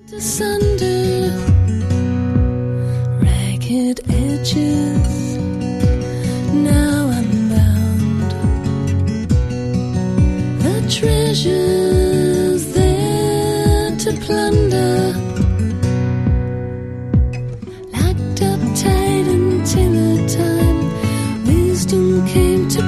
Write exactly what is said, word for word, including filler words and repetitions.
Asunder, ragged edges, now I'm bound. The treasures there to plunder, locked up tight until the time wisdom came to